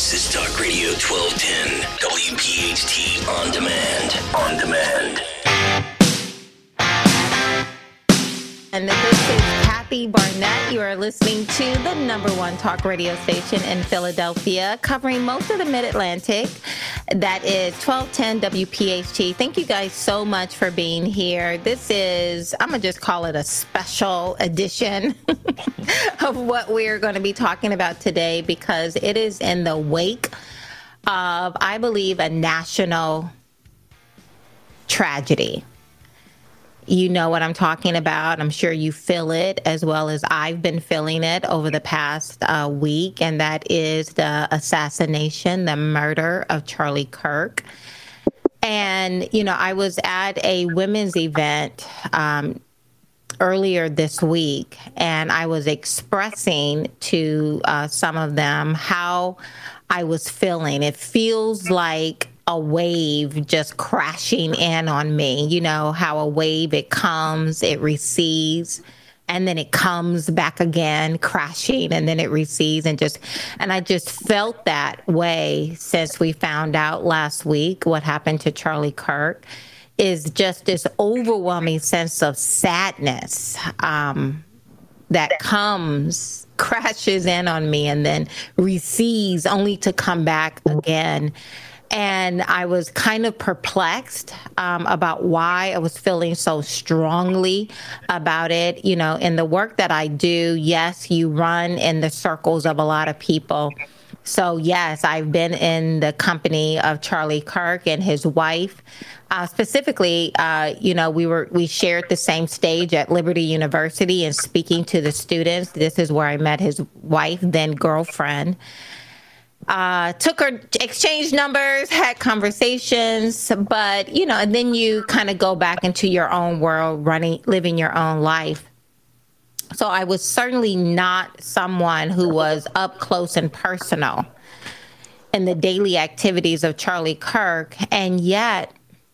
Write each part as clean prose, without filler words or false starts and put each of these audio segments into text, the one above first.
This is Talk Radio 1210, WPHT On Demand. On Demand. And this is Kathy Barnett. You are listening to the number one talk radio station in Philadelphia, covering most of the Mid-Atlantic. That is 1210 WPHT. Thank you guys so much for being here. This is, I'm going to just call it a special edition of what we're going to be talking about today, because it is in the wake of, I believe, a national tragedy. You know what I'm talking about. I'm sure you feel it as well as I've been feeling it over the past week, and that is the assassination, the murder of Charlie Kirk. And, you know, I was at a women's event earlier this week, and I was expressing to some of them how I was feeling. It feels like a wave just crashing in on me. You know how a wave, it comes, it recedes, and then it comes back again, crashing, and then it recedes, and I just felt that way since we found out last week what happened to Charlie Kirk. Is just this overwhelming sense of sadness that comes, crashes in on me, and then recedes only to come back again. And I was kind of perplexed about why I was feeling so strongly about it. You know, in the work that I do, yes, you run in the circles of a lot of people. So, yes, I've been in the company of Charlie Kirk and his wife. Specifically, you know, we shared the same stage at Liberty University and speaking to the students. This is where I met his wife, then girlfriend. Took her, exchanged numbers, had conversations, but, you know, and then you kind of go back into your own world, living your own life. So I was certainly not someone who was up close and personal in the daily activities of Charlie Kirk. And yet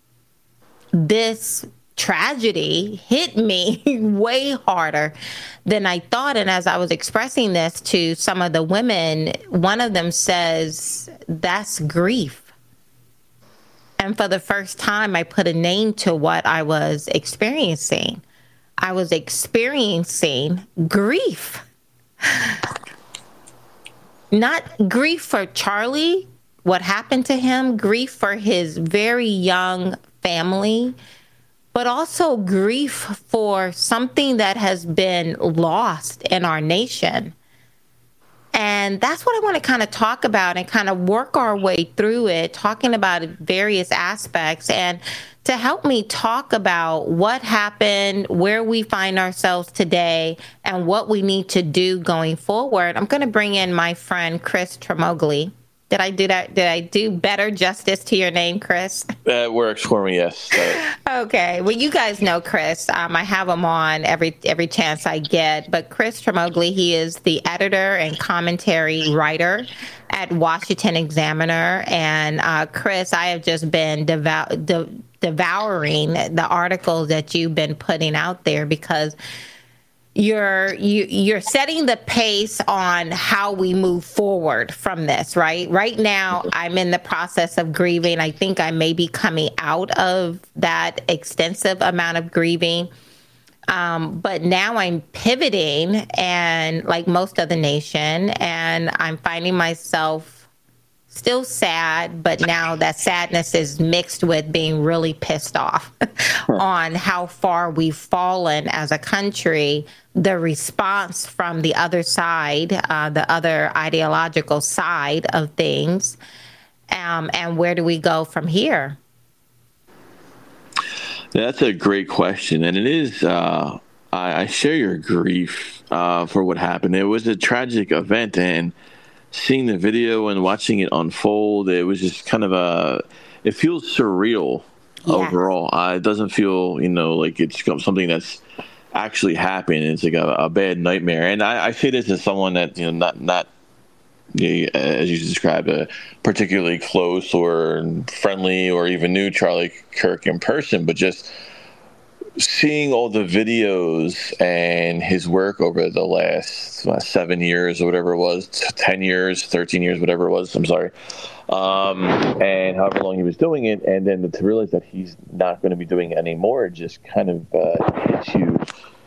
this tragedy hit me way harder than I thought. And as I was expressing this to some of the women, one of them says, that's grief. And for the first time, I put a name to what I was experiencing. I was experiencing grief. Not grief for Charlie, what happened to him, grief for his very young family, but also grief for something that has been lost in our nation. And that's what I want to kind of talk about and kind of work our way through it, talking about various aspects, and to help me talk about what happened, where we find ourselves today, and what we need to do going forward. I'm going to bring in my friend, Chris Tremogli. Did I do that? Did I do better justice to your name, Chris? That works for me, yes. Okay. Well, you guys know Chris. I have him on every chance I get. But Chris Tremogli, he is the editor and commentary writer at Washington Examiner. And Chris, I have just been devouring the articles that you've been putting out there, because you're setting the pace on how we move forward from this, right? Right now, I'm in the process of grieving. I think I may be coming out of that extensive amount of grieving. But now I'm pivoting, and like most of the nation, and I'm finding myself still sad, but now that sadness is mixed with being really pissed off on how far we've fallen as a country, the response from the other side, the other ideological side of things, and where do we go from here? That's a great question. And it is, I share your grief for what happened. It was a tragic event, and seeing the video and watching it unfold, it was just kind of it feels surreal overall. It doesn't feel, like it's something that's actually happened. It's like a bad nightmare. And I say this as someone that, not as you described, particularly close or friendly or even knew Charlie Kirk in person, but just seeing all the videos and his work over the last 7 years or whatever it was, 10 years, 13 years, whatever it was, I'm sorry, and however long he was doing it, and then to realize that he's not going to be doing it anymore, just kind of hits you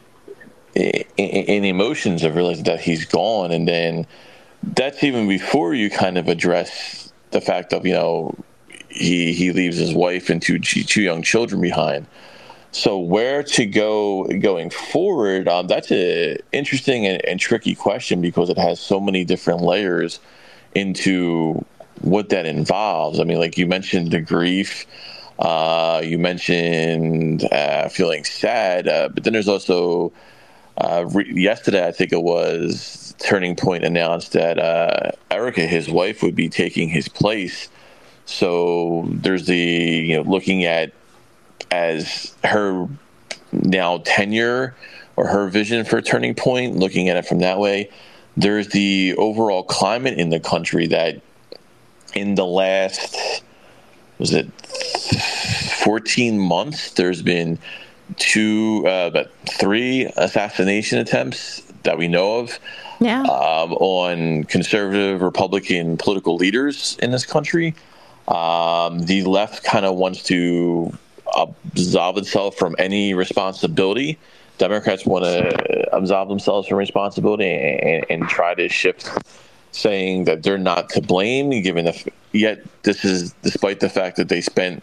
in emotions of realizing that he's gone. And then that's even before you kind of address the fact of, he leaves his wife and two young children behind. So where to go going forward, that's an interesting and tricky question, because it has so many different layers into what that involves. I mean, like you mentioned the grief, you mentioned feeling sad, but then there's also yesterday, I think it was, Turning Point announced that Erica, his wife, would be taking his place. So there's the, looking at as her now tenure or her vision for Turning Point, looking at it from that way. There's the overall climate in the country that in the last, 14 months, there's been three assassination attempts that we know of on conservative Republican political leaders in this country. The left kind of wants to absolve itself from any responsibility. Democrats want to absolve themselves from responsibility and try to shift, saying that they're not to blame, yet this is despite the fact that they spent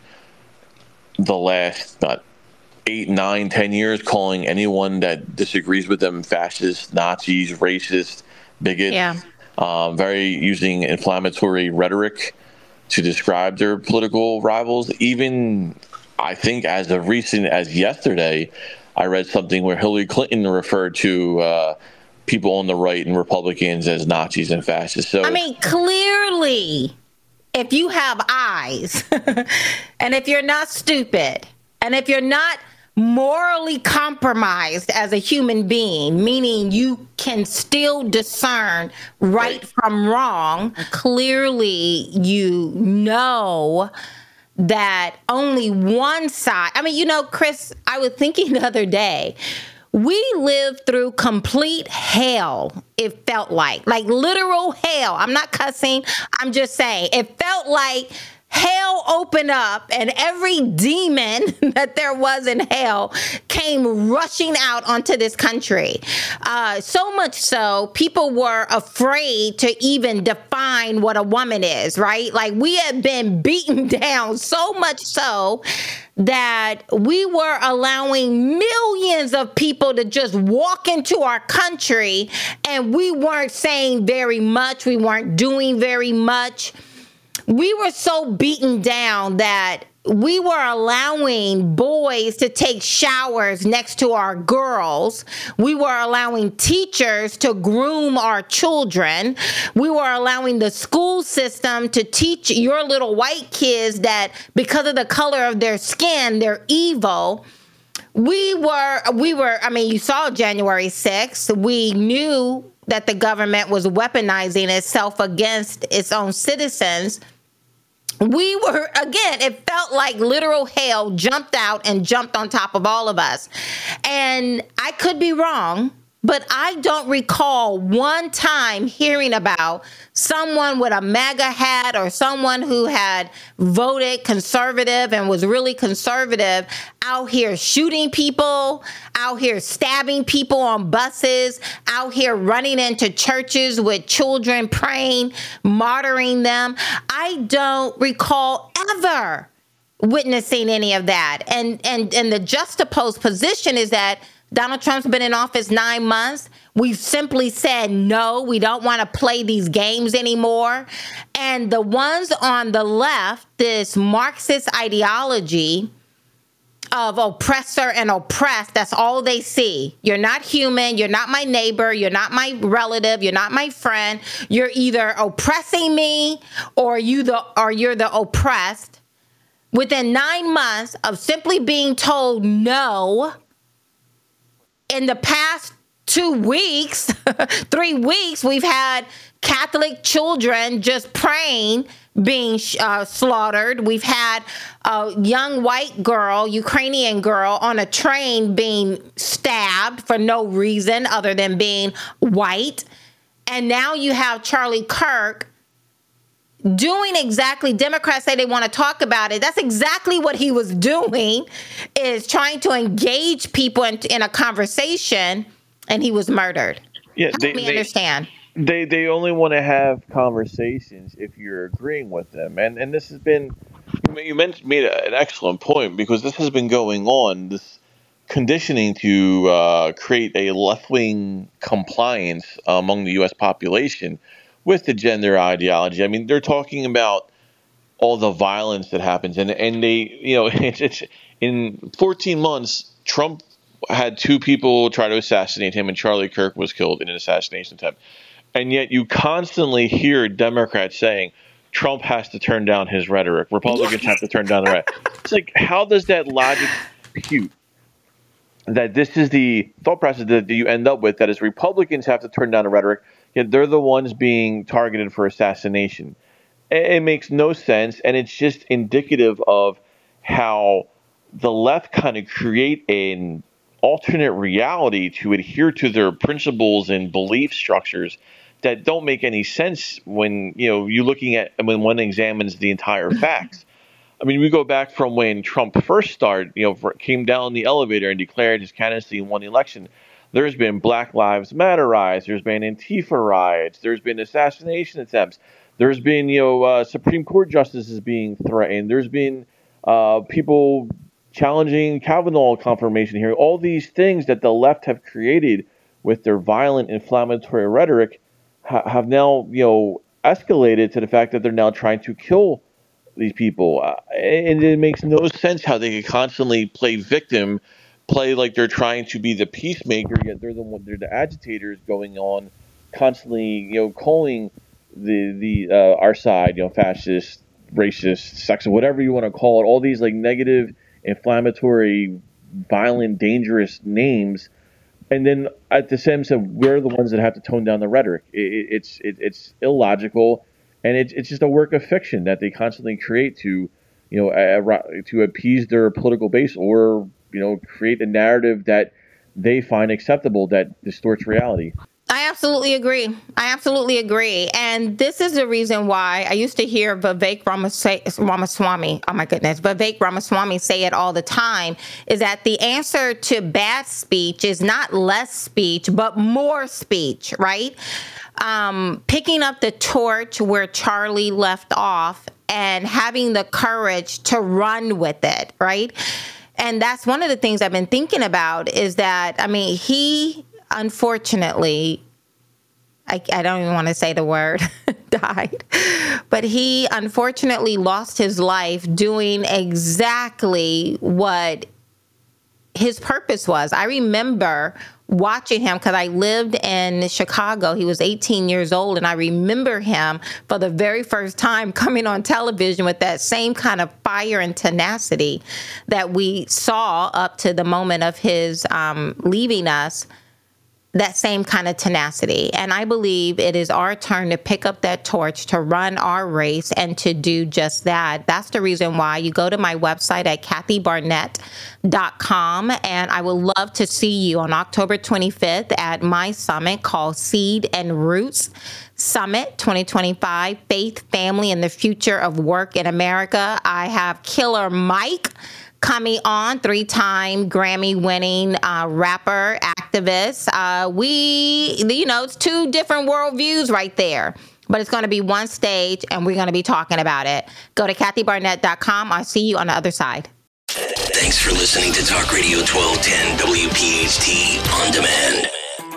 the last 8, 9, 10 years calling anyone that disagrees with them fascist, Nazis, racist, bigots, very using inflammatory rhetoric to describe their political rivals. Even, I think, as of recent as yesterday, I read something where Hillary Clinton referred to people on the right and Republicans as Nazis and fascists. So, I mean, clearly, if you have eyes, and if you're not stupid, and if you're not morally compromised as a human being, meaning you can still discern right from wrong, clearly you know that only one side. I mean, Chris, I was thinking the other day, we lived through complete hell, it felt like literal hell. I'm not cussing. I'm just saying it felt like hell opened up and every demon that there was in hell came rushing out onto this country. So much so, people were afraid to even define what a woman is, right? Like, we had been beaten down so much so that we were allowing millions of people to just walk into our country, and we weren't saying very much. We weren't doing very much. We were so beaten down that we were allowing boys to take showers next to our girls. We were allowing teachers to groom our children. We were allowing the school system to teach your little white kids that because of the color of their skin, they're evil. We were, I mean, you saw January 6th. We knew that the government was weaponizing itself against its own citizens. We were, again, it felt like literal hell jumped out and jumped on top of all of us. And I could be wrong, but I don't recall one time hearing about someone with a MAGA hat or someone who had voted conservative and was really conservative out here shooting people, out here stabbing people on buses, out here running into churches with children praying, martyring them. I don't recall ever witnessing any of that. And the juxtaposed position is that Donald Trump's been in office 9 months. We've simply said, no, we don't want to play these games anymore. And the ones on the left, this Marxist ideology of oppressor and oppressed, that's all they see. You're not human. You're not my neighbor. You're not my relative. You're not my friend. You're either oppressing me or you're the oppressed. Within 9 months of simply being told no, in the past 2 weeks, 3 weeks, we've had Catholic children just praying being slaughtered. We've had a young white girl, Ukrainian girl, on a train being stabbed for no reason other than being white. And now you have Charlie Kirk doing exactly, Democrats say they want to talk about it. That's exactly what he was doing, is trying to engage people in a conversation, and he was murdered. Yeah, Help me understand. They only want to have conversations if you're agreeing with them. And this has been, you made an excellent point, because this has been going on, this conditioning to create a left-wing compliance among the U.S. population with the gender ideology. I mean, they're talking about all the violence that happens. And they, it's in 14 months, Trump had 2 people try to assassinate him, and Charlie Kirk was killed in an assassination attempt. And yet you constantly hear Democrats saying Trump has to turn down his rhetoric. Republicans have to turn down the rhetoric. It's like, how does that logic compute? That this is the thought process that you end up with, that is Republicans have to turn down the rhetoric, yet they're the ones being targeted for assassination. It makes no sense, and it's just indicative of how the left kind of create an alternate reality to adhere to their principles and belief structures that don't make any sense when you're looking at when one examines the entire facts. I mean, we go back from when Trump first started, came down the elevator and declared his candidacy and won the election. There's been Black Lives Matter riots. There's been Antifa riots. There's been assassination attempts. There's been, Supreme Court justices being threatened. There's been people challenging Kavanaugh confirmation hearing. All these things that the left have created with their violent, inflammatory rhetoric have now, escalated to the fact that they're now trying to kill these people. And it makes no sense how they can constantly play victim, play like they're trying to be the peacemaker, yet they're the agitators going on, constantly, calling the our side, fascist, racist, sexist, whatever you want to call it, all these like negative, inflammatory, violent, dangerous names. And then at the same time, we're the ones that have to tone down the rhetoric. It's illogical, and it's just a work of fiction that they constantly create to, to appease their political base, or create a narrative that they find acceptable that distorts reality. I absolutely agree. And this is the reason why I used to hear Vivek Ramaswamy, Vivek Ramaswamy say it all the time, is that the answer to bad speech is not less speech, but more speech, right? Picking up the torch where Charlie left off and having the courage to run with it, right? And that's one of the things I've been thinking about, is that, he unfortunately, I don't even want to say the word, died, but he unfortunately lost his life doing exactly what his purpose was. I remember watching him because I lived in Chicago. He was 18 years old, and I remember him for the very first time coming on television with that same kind of fire and tenacity that we saw up to the moment of his leaving us. That same kind of tenacity. And I believe it is our turn to pick up that torch, to run our race, and to do just that. That's the reason why you go to my website at KathyBarnett.com, and I would love to see you on October 25th at my summit called Seed and Roots Summit 2025, Faith, Family, and the Future of Work in America. I have Killer Mike coming on, 3-time Grammy-winning rapper, activist. It's 2 different worldviews right there, but it's going to be one stage, and we're going to be talking about it. Go to KathyBarnett.com. I'll see you on the other side. Thanks for listening to Talk Radio 1210 WPHT On Demand.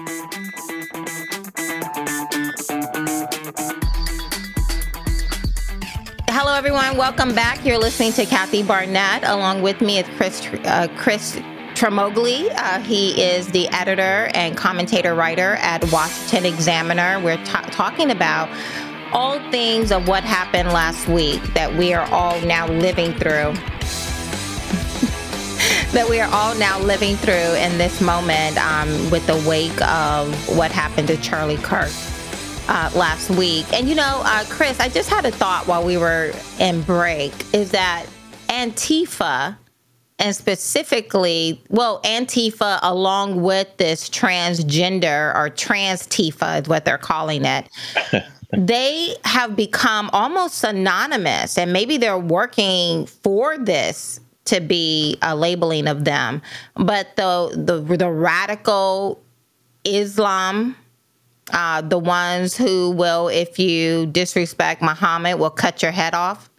Hello, everyone. Welcome back. You're listening to Kathy Barnett. Along with me is Chris Tremogli. He is the editor and commentator-writer at Washington Examiner. We're talking about all things of what happened last week that we are all now living through. In this moment with the wake of what happened to Charlie Kirk. last week. And, Chris, I just had a thought while we were in break, is that Antifa, and specifically, Antifa along with this transgender, or trans-tifa is what they're calling it, they have become almost synonymous, and maybe they're working for this to be a labeling of them. But the radical Islam, the ones who will, if you disrespect Muhammad, will cut your head off.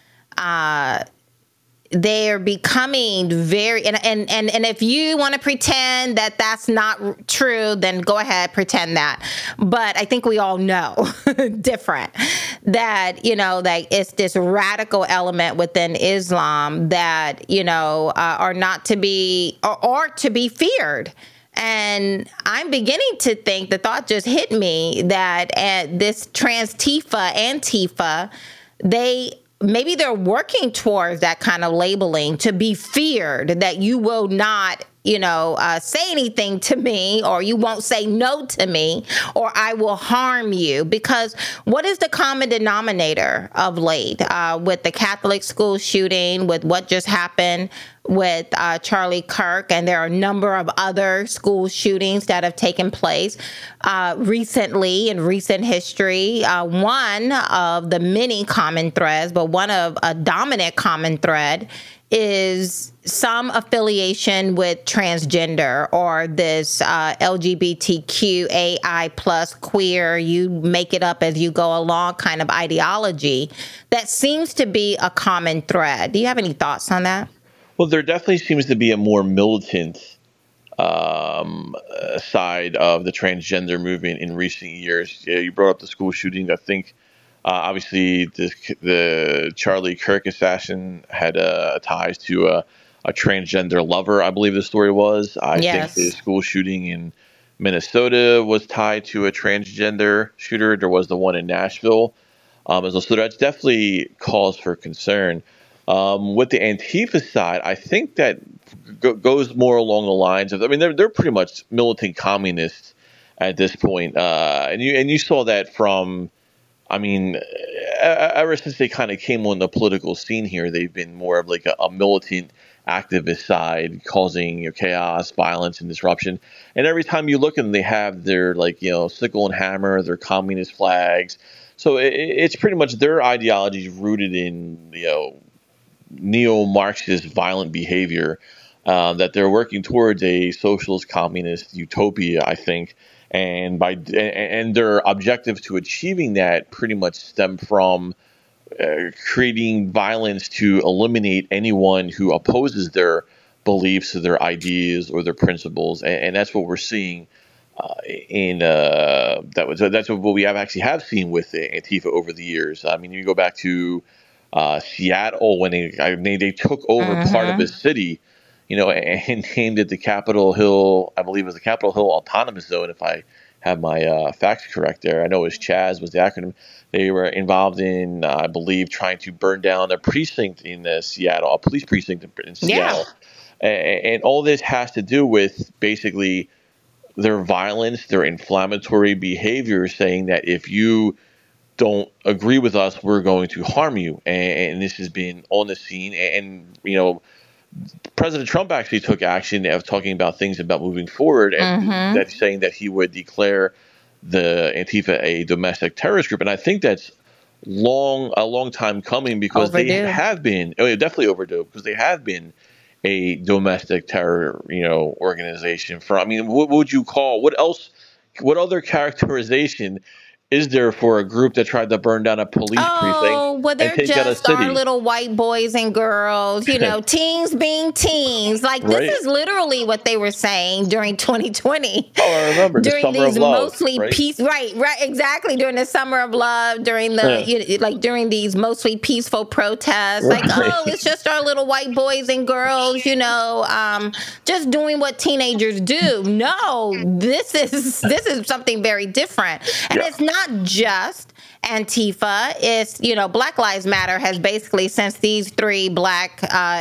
They're becoming very, and if you want to pretend that that's not true, then go ahead, pretend that. But I think we all know different, that, that it's this radical element within Islam that, are not to be, or to be feared. And I'm beginning to think, the thought just hit me, that this Antifa, maybe they're working towards that kind of labeling, to be feared, that you will not, say anything to me, or you won't say no to me, or I will harm you. Because what is the common denominator of late with the Catholic school shooting, with what just happened with Charlie Kirk, and there are a number of other school shootings that have taken place recently in recent history. One of the many common threads, but one of a dominant common thread, is some affiliation with transgender, or this LGBTQAI plus queer, you make it up as you go along kind of ideology that seems to be a common thread. Do you have any thoughts on that? Well, there definitely seems to be a more militant side of the transgender movement in recent years. Yeah, you brought up the school shooting. I think obviously the Charlie Kirk assassin had ties to a transgender lover, I believe the story was. I think the school shooting in Minnesota was tied to a transgender shooter. There was the one in Nashville. So that's definitely cause for concern. With the Antifa side, I think that goes more along the lines of, they're pretty much militant communists at this point. And you saw that from, ever since they kind of came on the political scene here, they've been more of like a militant activist side, causing chaos, violence, and disruption. And every time you look at them, they have their sickle and hammer, their communist flags. So it's pretty much their ideology is rooted in neo-Marxist violent behavior, that they're working towards a socialist communist utopia, I think. And their objectives to achieving that pretty much stem from creating violence to eliminate anyone who opposes their beliefs or their ideas or their principles. And that's what we're seeing that's what we have seen with Antifa over the years. You go back to Seattle when they took over part of the city, and named it the Capitol Hill. I believe it was the Capitol Hill Autonomous Zone, if I have my facts correct there. I know it was CHAZ was the acronym. They were involved in, I believe, trying to burn down a precinct in Seattle, a police precinct in Seattle. Yeah. And all this has to do with basically their violence, their inflammatory behavior, saying that if you don't agree with us, we're going to harm you. And this has been on the scene. And President Trump actually took action of talking about things about moving forward, and that's saying that he would declare the Antifa a domestic terrorist group. And I think that's a long time coming, because overdue. They have been definitely overdue, because they have been a domestic terror organization. What would you call, what other characterization is there for a group that tried to burn down a police precinct? Oh, well, they're just our little white boys and girls, teens being teens. This is literally what they were saying during 2020. Oh, I remember. During these mostly right? peace, right, exactly. During the Summer of Love, during during these mostly peaceful protests. It's just our little white boys and girls, just doing what teenagers do. No, this is something very different. And it's not just Antifa is, Black Lives Matter has basically, since these three Black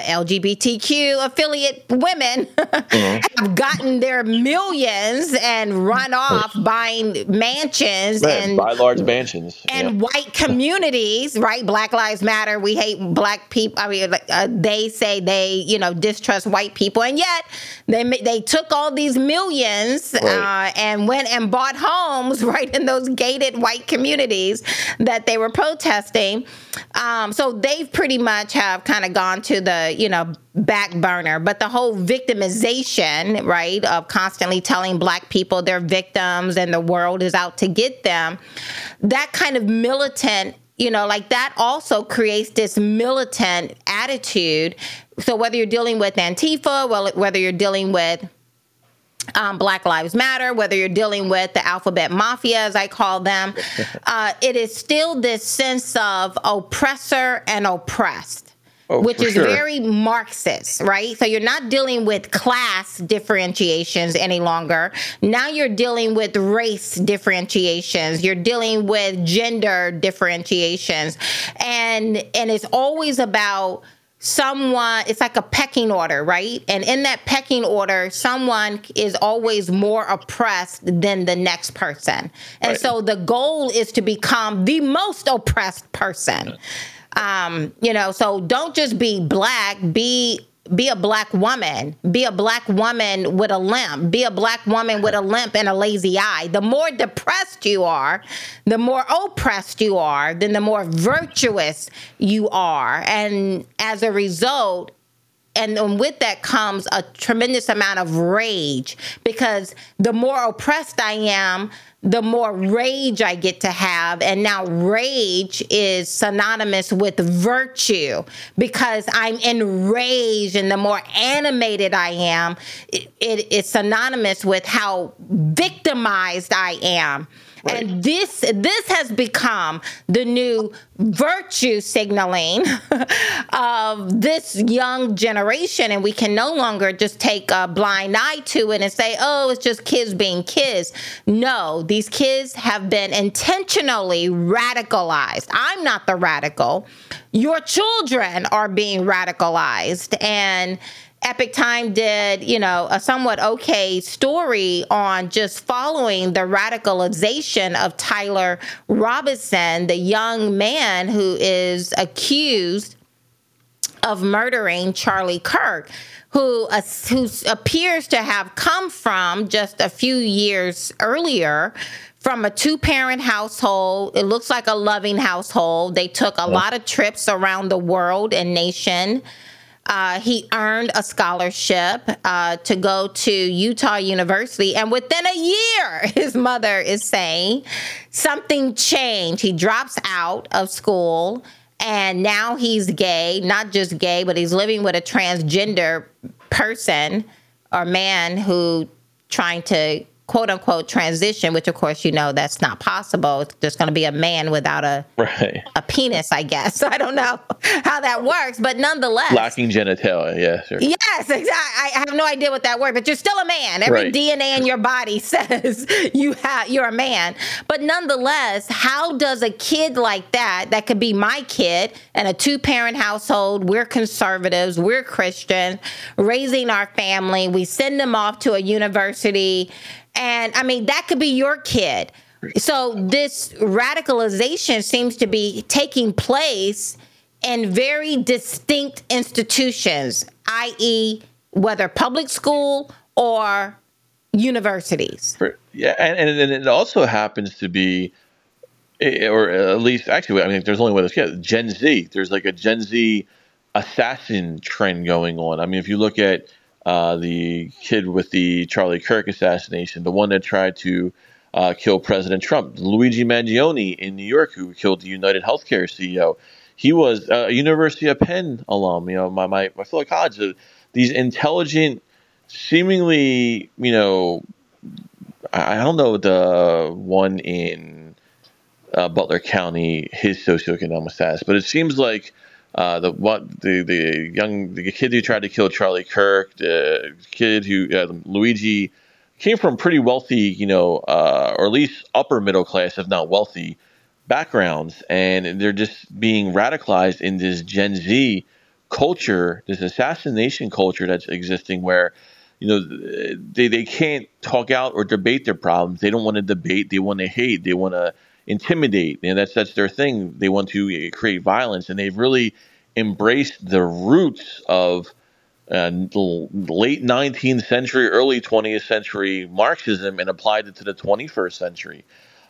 LGBTQ affiliate women have gotten their millions and run off buying mansions and buy large mansions and white communities, right? Black Lives Matter. We hate black people. I mean, they say they, distrust white people, and yet they took all these millions and went and bought homes right in those gated white communities that they were protesting. So they've pretty much have kind of gone to the, back burner. But the whole victimization, right, of constantly telling Black people they're victims and the world is out to get them, that kind of militant, that also creates this militant attitude. So whether you're dealing with Antifa, whether you're dealing with Black Lives Matter, whether you're dealing with the alphabet mafia, as I call them, it is still this sense of oppressor and oppressed. Which is very Marxist, right? So you're not dealing with class differentiations any longer. Now you're dealing with race differentiations. You're dealing with gender differentiations. And it's always about someone, it's like a pecking order, right? And in that pecking order, someone is always more oppressed than the next person. And so the goal is to become the most oppressed person. So don't just be Black, be a Black woman, be a Black woman with a limp, be a Black woman with a limp and a lazy eye. The more depressed you are, the more oppressed you are, then the more virtuous you are. And as a result, and with that comes a tremendous amount of rage, because the more oppressed I am, the more rage I get to have. And now rage is synonymous with virtue, because I'm enraged, and the more animated I am, it's synonymous with how victimized I am. Right. And this has become the new virtue signaling of this young generation. And we can no longer just take a blind eye to it and say, oh, it's just kids being kids. No, these kids have been intentionally radicalized. I'm not the radical. Your children are being radicalized. And Epic Time did, a somewhat okay story on just following the radicalization of Tyler Robinson, the young man who is accused of murdering Charlie Kirk, who appears to have come from just a few years earlier from a two-parent household. It looks like a loving household. They took a lot of trips around the world and nation. He earned a scholarship to go to Utah University. And within a year, his mother is saying something changed. He drops out of school, and now he's gay, not just gay, but he's living with a transgender person or man who trying to quote unquote transition, which of course, that's not possible. It's just going to be a man without a penis, I guess. So I don't know how that works, but nonetheless. Lacking genitalia, yeah, sure. Yes, exactly. I have no idea what that word, but you're still a man. Every DNA in your body says you're a man. But nonetheless, how does a kid like that could be my kid in a two-parent household, we're conservatives, we're Christian, raising our family, we send them off to a university. And I mean, that could be your kid. So this radicalization seems to be taking place in very distinct institutions, i.e., whether public school or universities. Yeah, and it also happens to be, or at least, actually, I mean, there's only one of those, Gen Z. There's like a Gen Z assassin trend going on. I mean, if you look at the kid with the Charlie Kirk assassination, the one that tried to kill President Trump, Luigi Mangione in New York, who killed the United Healthcare CEO. He was a University of Penn alum. My fellow colleagues, these intelligent, seemingly, I don't know the one in Butler County, his socioeconomic status, but it seems like the kid who tried to kill Charlie Kirk, the kid who Luigi, came from pretty wealthy, or at least upper middle class, if not wealthy, backgrounds, and they're just being radicalized in this Gen Z culture, this assassination culture that's existing, where they can't talk out or debate their problems. They don't want to debate. They want to hate. They want to intimidate, and that's their thing. They want to create violence, and they've really embraced the roots of the late 19th century, early 20th century Marxism and applied it to the 21st century.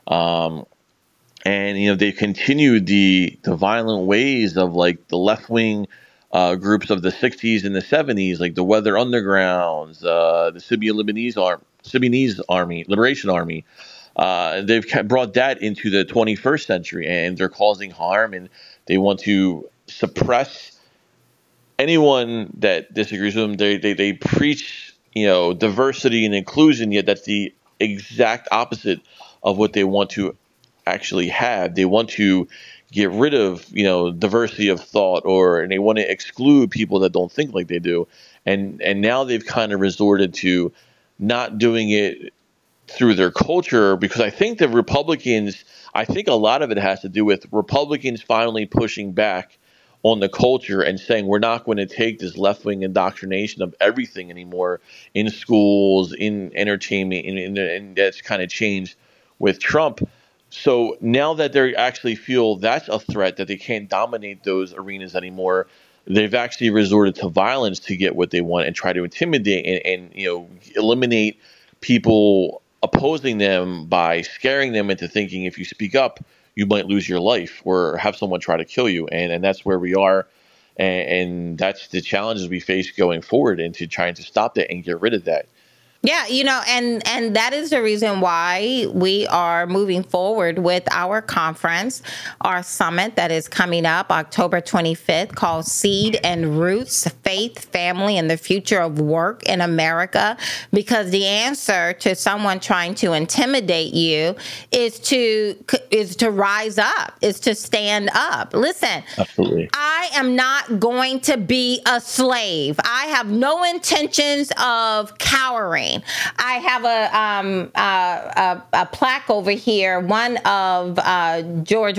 And they continued the violent ways of like the left wing groups of the 60s and the 70s, like the Weather Undergrounds, the Symbionese Army, Liberation Army. They've brought that into the 21st century, and they're causing harm, and they want to suppress anyone that disagrees with them. They preach diversity and inclusion, yet that's the exact opposite of what they want to actually have. They want to get rid of diversity of thought, and they want to exclude people that don't think like they do. And now they've kind of resorted to not doing it through their culture, because I think a lot of it has to do with Republicans finally pushing back on the culture and saying we're not going to take this left-wing indoctrination of everything anymore in schools, in entertainment, and that's kind of changed with Trump. So now that they actually feel that's a threat, that they can't dominate those arenas anymore, they've actually resorted to violence to get what they want and try to intimidate and eliminate people opposing them by scaring them into thinking if you speak up, you might lose your life or have someone try to kill you. And that's where we are. And that's the challenges we face going forward into trying to stop that and get rid of that. Yeah, and that is the reason why we are moving forward with our conference, our summit that is coming up October 25th, called Seed and Roots, Faith, Family, and the Future of Work in America. Because the answer to someone trying to intimidate you is to rise up, is to stand up. Listen, absolutely. I am not going to be a slave. I have no intentions of cowering. I have a plaque over here, one of President George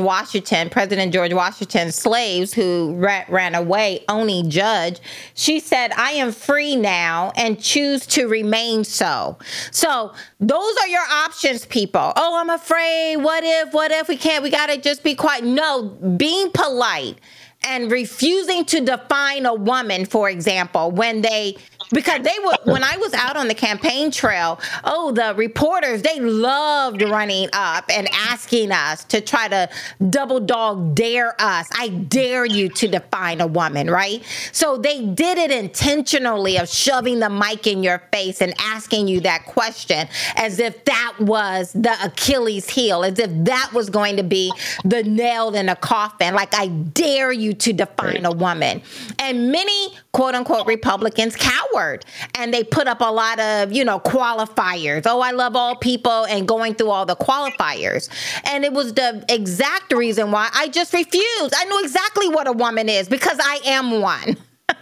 Washington's slaves who ran away, Oni Judge. She said, "I am free now and choose to remain so." So those are your options, people. Oh, I'm afraid. What if we can't? We got to just be quiet. No, being polite and refusing to define a woman, for example, because when I was out on the campaign trail, the reporters, they loved running up and asking us to try to double dog dare us. I dare you to define a woman, right? So they did it intentionally, of shoving the mic in your face and asking you that question as if that was the Achilles heel, as if that was going to be the nail in a coffin. Like, I dare you to define a woman. And many quote unquote Republicans cowered, and they put up a lot of, qualifiers. Oh, I love all people, and going through all the qualifiers. And it was the exact reason why I just refused. I know exactly what a woman is because I am one.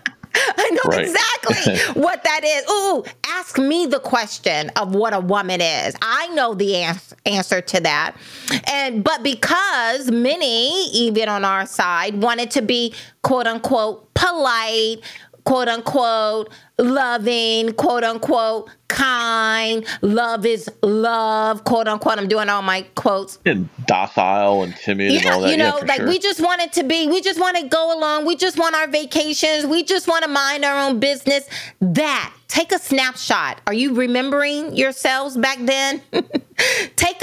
I know exactly what that is. Ooh, ask me the question of what a woman is. I know the answer to that. But because many, even on our side, wanted to be quote unquote polite, quote unquote loving, quote unquote kind, love is love, quote unquote. I'm doing all my quotes. And docile and timid and all that. We just want it to be, we just want to go along. We just want our vacations. We just want to mind our own business. Take a snapshot. Are you remembering yourselves back then? Take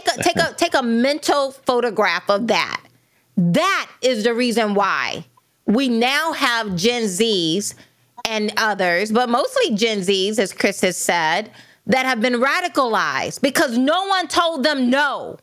a mental photograph of that. That is the reason why we now have Gen Zs and others, but mostly Gen Zs, as Chris has said, that have been radicalized because no one told them no.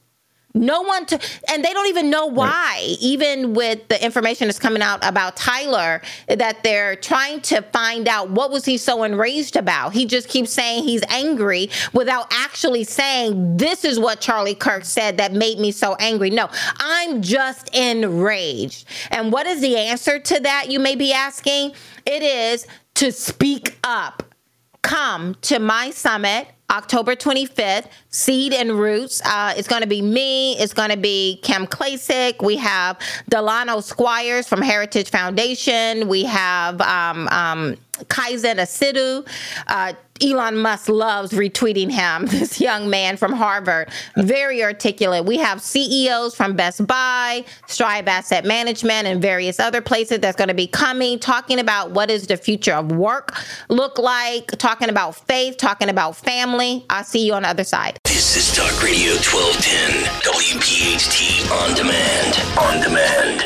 And they don't even know why. Right. Even with the information that's coming out about Tyler, that they're trying to find out what was he so enraged about. He just keeps saying he's angry without actually saying, this is what Charlie Kirk said that made me so angry. No, I'm just enraged. And what is the answer to that, you may be asking? It is to speak up. Come to my summit, October 25th, Seed and Roots. It's going to be me. It's going to be Kim Klacik. We have Delano Squires from Heritage Foundation. We have Kaizen Asidu. Elon Musk loves retweeting him, this young man from Harvard, very articulate. We have CEOs from Best Buy, Strive Asset Management, and various other places that's going to be coming, talking about what is the future of work look like, talking about faith, talking about family. I'll see you on the other side. This is Talk Radio 1210, WPHT On Demand. On Demand.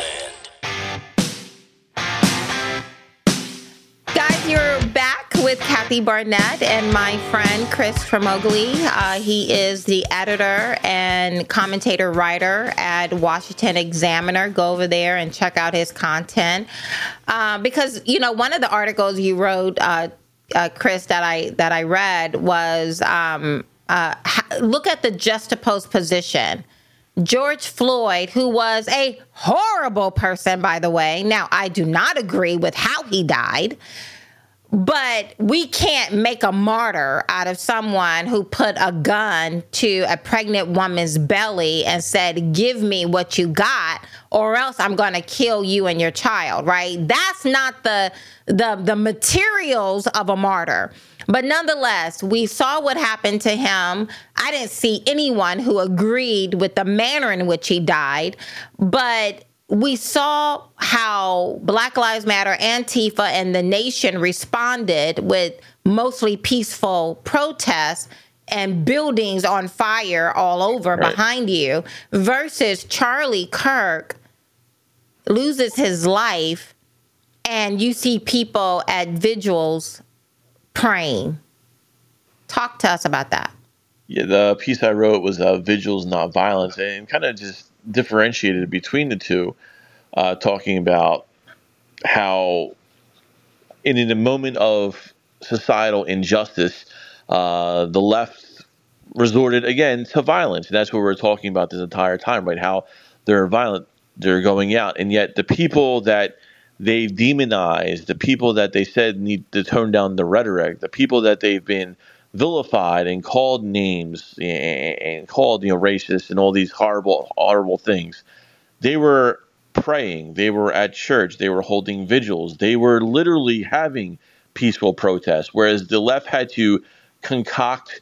Guys, you're back with Kathy Barnett and my friend Chris Tremogli. He is the editor and commentator writer at Washington Examiner. Go over there and check out his content. Because, you know, one of the articles you wrote, Chris, that I read was look at the juxtaposed position. George Floyd, who was a horrible person, by the way. Now, I do not agree with how he died. But we can't make a martyr out of someone who put a gun to a pregnant woman's belly and said, give me what you got, or else I'm going to kill you and your child, right? That's not the materials of a martyr. But nonetheless, we saw what happened to him. I didn't see anyone who agreed with the manner in which he died, but we saw how Black Lives Matter, Antifa, and the nation responded with mostly peaceful protests and buildings on fire all over behind you, versus Charlie Kirk loses his life and you see people at vigils praying. Talk to us about that. Yeah, the piece I wrote was Vigils, Not Violence, and kind of just differentiated between the two, talking about how in a moment of societal injustice, the left resorted again to violence. And that's what we're talking about this entire time, right? How they're violent, they're going out. And yet the people that they've demonized, the people that they said need to tone down the rhetoric, the people that they've been vilified and called names and called, racist and all these horrible things. They were praying. They were at church. They were holding vigils. They were literally having peaceful protests, whereas the left had to concoct,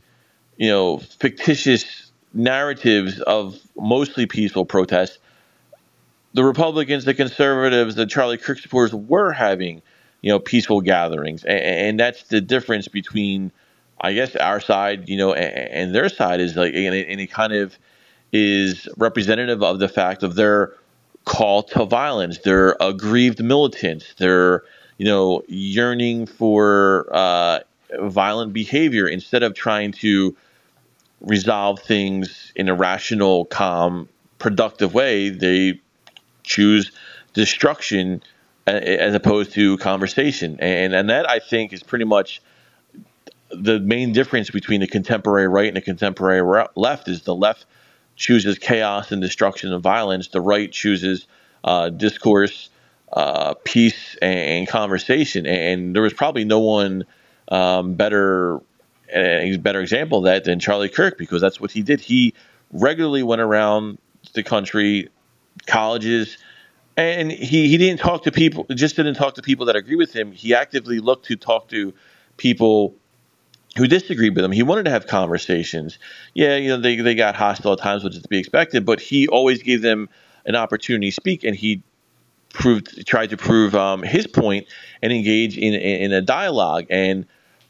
fictitious narratives of mostly peaceful protests. The Republicans, the conservatives, the Charlie Kirk supporters were having, peaceful gatherings. And that's the difference between, I guess, our side, and their side is like, and it kind of is representative of the fact of their call to violence. They're aggrieved militants. They're, yearning for violent behavior instead of trying to resolve things in a rational, calm, productive way. They choose destruction as opposed to conversation. And that, I think, is pretty much the main difference between the contemporary right and the contemporary left. Is the left chooses chaos and destruction and violence. The right chooses discourse, peace, and conversation. And there was probably no one better example of that than Charlie Kirk, because that's what he did. He regularly went around the country, colleges, and he didn't talk to people, didn't talk to people that agree with him. He actively looked to talk to people who disagreed with him. He wanted to have conversations. Yeah, they got hostile at times, which is to be expected, but he always gave them an opportunity to speak, and he tried to prove his point and engage in a dialogue. And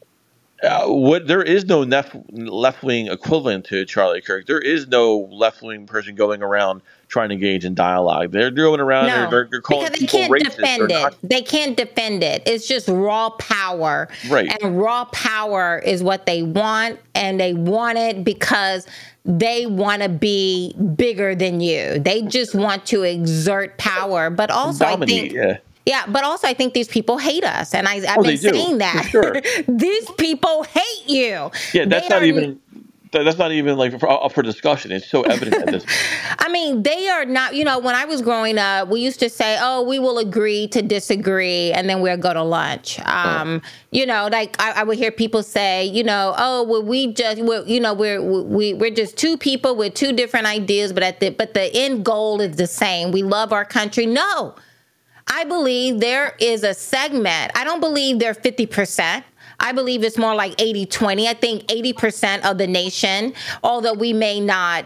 there is no left-wing equivalent to Charlie Kirk. There is no left-wing person going around trying to engage in dialogue. They're going around, they're calling people racist. They can't defend it. It's just raw power. Right. And raw power is what they want, and they want it because they want to be bigger than you. They just want to exert power. But also, dominate, but also I think these people hate us. And I've been saying that. Sure. These people hate you. Yeah, that's not even that's not even like up for discussion. It's so evident at this point. I mean, they are not, when I was growing up, we used to say, oh, we will agree to disagree, and then we'll go to lunch. Like I would hear people say, oh, well, we're just two people with two different ideas, but the end goal is the same. We love our country. No, I believe there is a segment. I don't believe they're 50%. I believe it's more like 80-20. I think 80% of the nation, although we may not,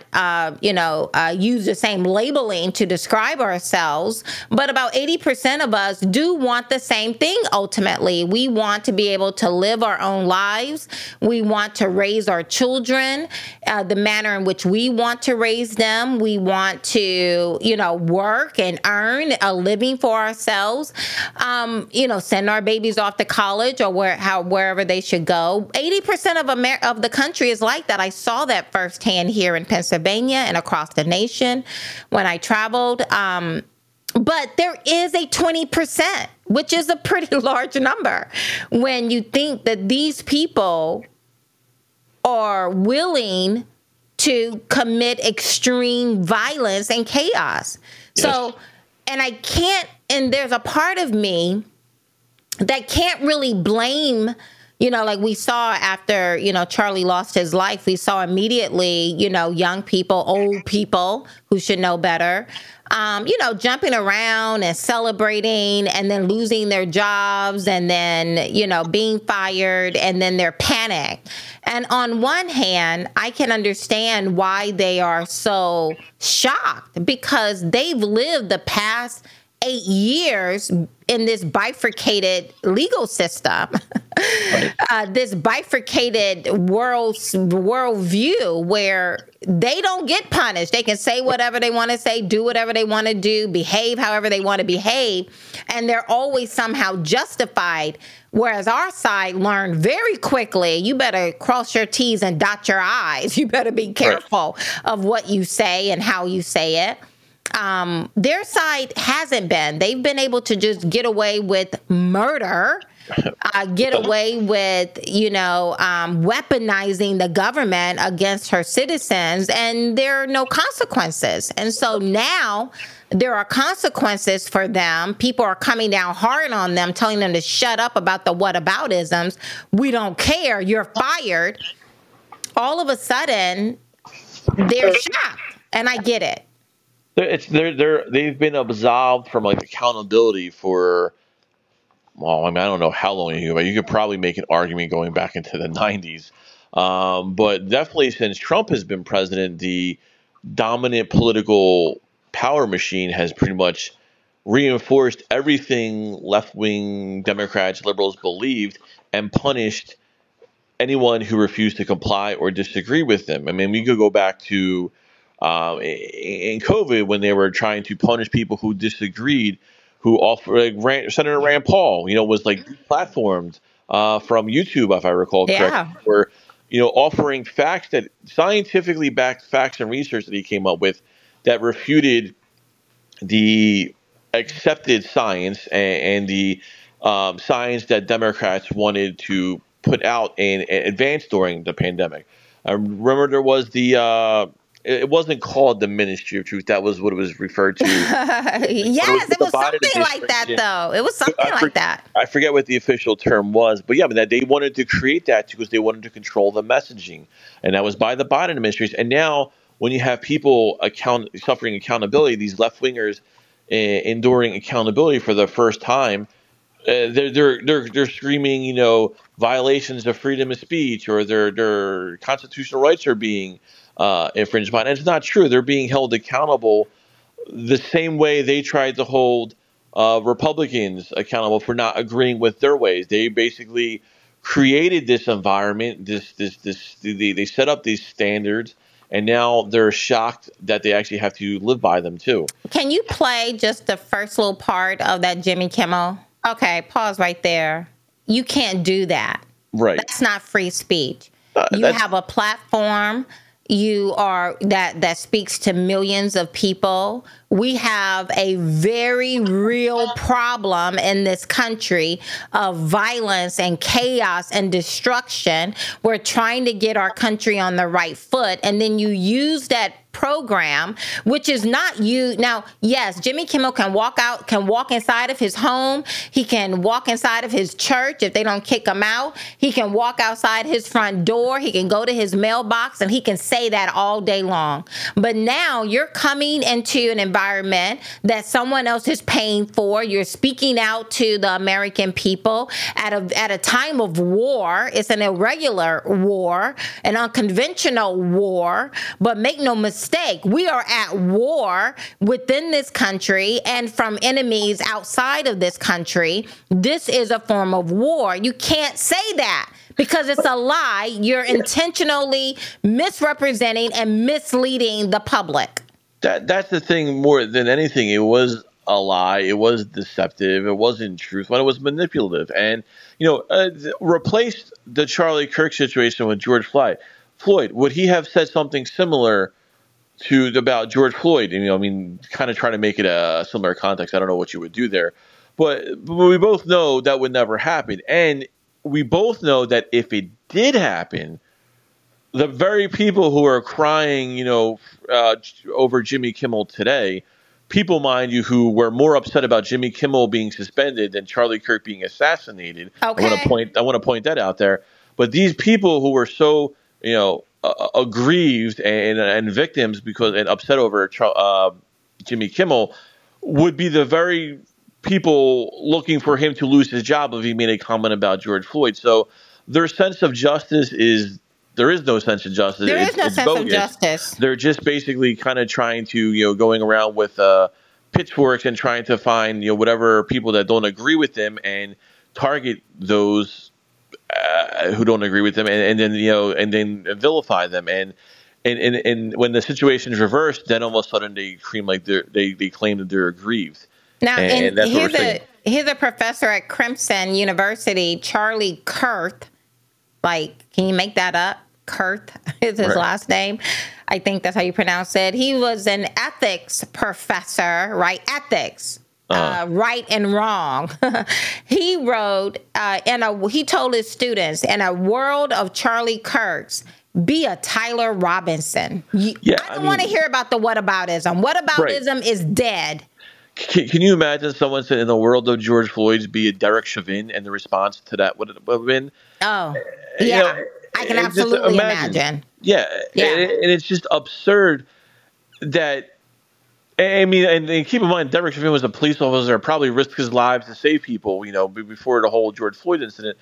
use the same labeling to describe ourselves, but about 80% of us do want the same thing ultimately. We want to be able to live our own lives. We want to raise our children the manner in which we want to raise them. We want to, work and earn a living for ourselves, send our babies off to college or wherever they should go. 80% of the country is like that. I saw that firsthand here in Pennsylvania and across the nation when I traveled. But there is a 20%, which is a pretty large number when you think that these people are willing to commit extreme violence and chaos. Yes. So, and there's a part of me that can't really blame, like we saw after, Charlie lost his life, we saw immediately, young people, old people who should know better, jumping around and celebrating and then losing their jobs and then, being fired and then they're panicked. And on one hand, I can understand why they are so shocked because they've lived the past 8 years in this bifurcated legal system, right. This bifurcated worldview where they don't get punished. They can say whatever they want to say, do whatever they want to do, behave however they want to behave, and they're always somehow justified. Whereas our side learned very quickly, you better cross your T's and dot your I's. You better be careful of what you say and how you say it. Their side hasn't been. They've been able to just get away with murder, get away with, weaponizing the government against her citizens, and there are no consequences. And so now there are consequences for them. People are coming down hard on them, telling them to shut up about the whataboutisms. We don't care. You're fired. All of a sudden, they're shocked, and I get it. They've been absolved from like accountability for, I don't know how long but you could probably make an argument going back into the 90s. But definitely since Trump has been president, the dominant political power machine has pretty much reinforced everything left-wing Democrats, liberals believed and punished anyone who refused to comply or disagree with them. I mean, we could go back to in COVID when they were trying to punish people who disagreed, who offered, Senator Rand Paul, was like platformed from YouTube, if I recall correctly, were, offering facts that scientifically backed facts and research that he came up with that refuted the accepted science and the science that Democrats wanted to put out and advance during the pandemic. I remember there was it wasn't called the Ministry of Truth. That was what it was referred to. Yes, it was something like that, though. It was something like that. I forget what the official term was. But yeah, but they wanted to create that because they wanted to control the messaging. And that was by the Biden administration. And now when you have people suffering accountability, these left-wingers enduring accountability for the first time, they're screaming, violations of freedom of speech or their constitutional rights are being infringed upon. And it's not true. They're being held accountable the same way they tried to hold Republicans accountable for not agreeing with their ways. They basically created this environment. They set up these standards, and now they're shocked that they actually have to live by them too. Can you play just the first little part of that Jimmy Kimmel? Okay, pause right there. You can't do that. Right. That's not free speech. You have a platform. that speaks to millions of people. We have a very real problem in this country of violence and chaos and destruction. We're trying to get our country on the right foot, and then you use that program, which is not you. Now, yes, Jimmy Kimmel can walk inside of his home. He can walk inside of his church if they don't kick him out. He can walk outside his front door. He can go to his mailbox, and he can say that all day long. But now you're coming into an environment that someone else is paying for. You're speaking out to the American people at a time of war. It's an irregular war, an unconventional war, but make no mistake, we are at war within this country and from enemies outside of this country. This is a form of war. You can't say that because it's a lie. You're intentionally misrepresenting and misleading the public. That's the thing. More than anything, it was a lie. It was deceptive. It wasn't truth. It was manipulative. And, replaced the Charlie Kirk situation with George Floyd. Would he have said something similar about George Floyd? Kind of trying to make it a similar context. I don't know what you would do there. But we both know that would never happen. And we both know that if it did happen, the very people who are crying, over Jimmy Kimmel today, people, mind you, who were more upset about Jimmy Kimmel being suspended than Charlie Kirk being assassinated. Okay. I want to point that out there. But these people who were so, aggrieved and victims and upset over Jimmy Kimmel would be the very people looking for him to lose his job if he made a comment about George Floyd. So their sense of justice there is no sense of justice. There is no sense of justice. They're just basically kind of trying to, going around with pitchforks and trying to find, whatever people that don't agree with them and target those who don't agree with them and then vilify them. And when the situation is reversed, then all of a sudden they claim that they're aggrieved. Now, and that's here's a professor at Clemson University, Charlie Kirk. Can you make that up? Kirk is his last name. I think that's how you pronounce it. He was an ethics professor, right? Ethics. Right and wrong. He wrote, he told his students, in a world of Charlie Kirks, be a Tyler Robinson. I don't want to hear about the whataboutism. Whataboutism is dead. Can you imagine someone said, in the world of George Floyd's, be a Derek Chauvin, and the response to that would have been? Oh, yeah. I can absolutely imagine. Yeah. And it's just absurd that, and keep in mind, Derek Chauvin was a police officer, probably risked his lives to save people, before the whole George Floyd incident.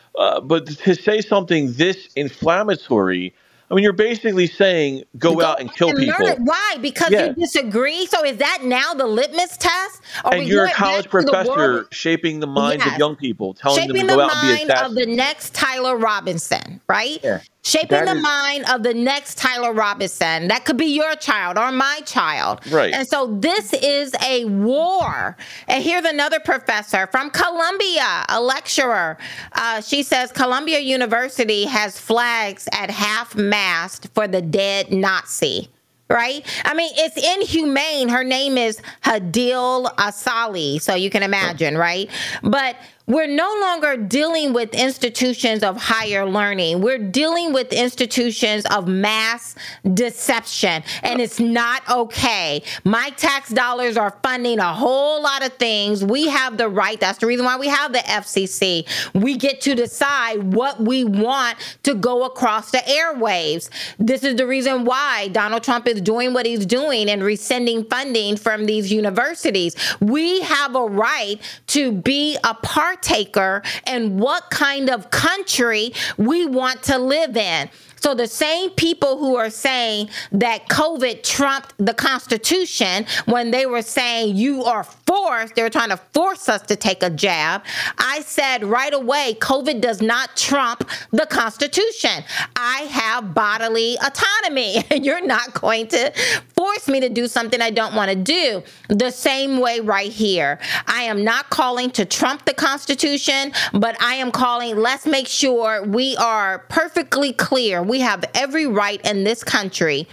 But to say something this inflammatory, you're basically saying go out and kill people. Why? Because you disagree? So is that now the litmus test? And you're a college professor shaping the minds of young people, telling them to go out and be assassins. Shaping the mind of the next Tyler Robinson, right? Yeah. Shaping the mind of the next Tyler Robinson. That could be your child or my child. Right. And so this is a war. And here's another professor from Columbia, a lecturer. She says Columbia University has flags at half-mast for the dead Nazi. Right? It's inhumane. Her name is Hadil Asali, so you can imagine, right? But we're no longer dealing with institutions of higher learning. We're dealing with institutions of mass deception, and it's not okay. My tax dollars are funding a whole lot of things. We have the right. That's the reason why we have the FCC. We get to decide what we want to go across the airwaves. This is the reason why Donald Trump is doing what he's doing and rescinding funding from these universities. We have a right to be a partaker in what kind of country we want to live in. So the same people who are saying that COVID trumped the Constitution when they were saying they were trying to force us to take a jab. I said right away, COVID does not trump the Constitution. I have bodily autonomy, and you're not going to force force me to do something I don't want to do. The same way right here. I am not calling to trump the Constitution, but I am calling, let's make sure we are perfectly clear. We have every right in this country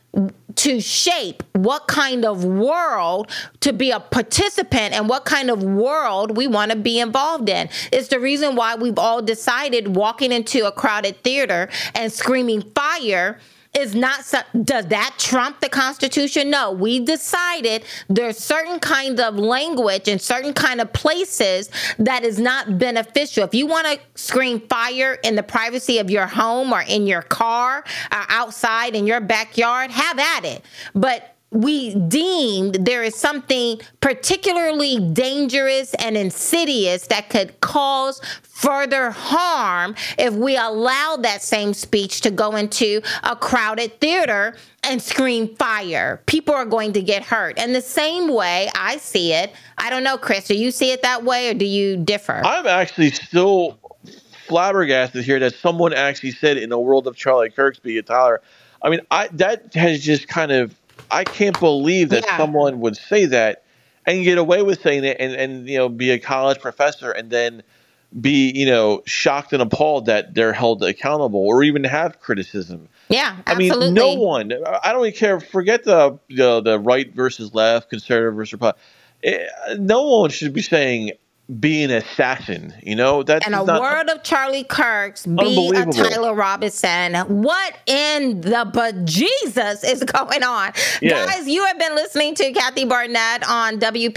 to shape what kind of world to be a participant and what kind of world we want to be involved in. It's the reason why we've all decided walking into a crowded theater and screaming fire is not, does that trump the Constitution? No, we decided there's certain kinds of language and certain kind of places that is not beneficial. If you want to scream fire in the privacy of your home or in your car or outside in your backyard, have at it. But we deemed there is something particularly dangerous and insidious that could cause further harm if we allow that same speech to go into a crowded theater and scream fire. People are going to get hurt. And the same way I see it, I don't know, Chris, do you see it that way or do you differ? I'm actually still flabbergasted here that someone actually said in the world of Charlie Kirksby, Tyler. I mean, that has just kind of, I can't believe that someone would say that and get away with saying it and be a college professor and then be, shocked and appalled that they're held accountable or even have criticism. Yeah, absolutely. I mean, no one, I don't even care. Forget the right versus left, conservative versus Republican. No one should be saying be an assassin, that's and a word of Charlie Kirks, be a Tyler Robinson. What in the bejesus is going on? Yeah. Guys, you have been listening to Kathy Barnett on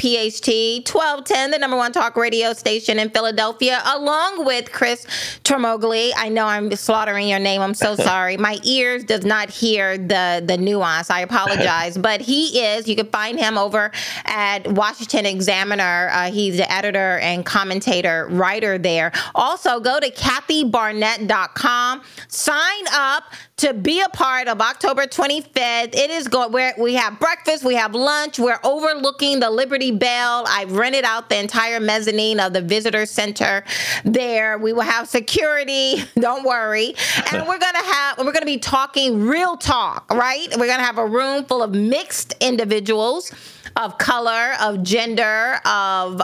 WPHT 1210, the number one talk radio station in Philadelphia, along with Chris Tremogli. I know I'm slaughtering your name. I'm so sorry. My ears does not hear the nuance. I apologize. But he is, you can find him over at Washington Examiner. He's the editor and commentator, writer there. Also, go to kathybarnett.com. Sign up to be a part of October 25th. It is where we have breakfast, we have lunch. We're overlooking the Liberty Bell. I've rented out the entire mezzanine of the visitor center there. We will have security. Don't worry. And we're going to be talking real talk, right? We're going to have a room full of mixed individuals of color, of gender, of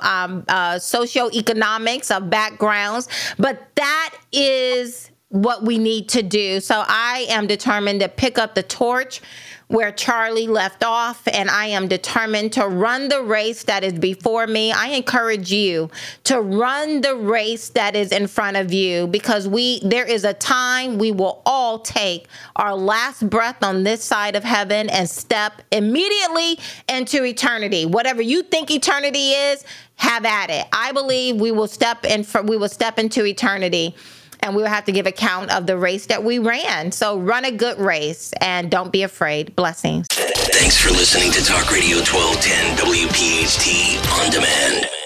socioeconomics, of backgrounds. But that is what we need to do. So I am determined to pick up the torch where Charlie left off, and I am determined to run the race that is before me. I encourage you to run the race that is in front of you, because there is a time we will all take our last breath on this side of heaven and step immediately into eternity. Whatever you think eternity is, have at it. I believe we will step into eternity. And we will have to give account of the race that we ran. So run a good race and don't be afraid. Blessings. Thanks for listening to Talk Radio 1210 WPHT On Demand.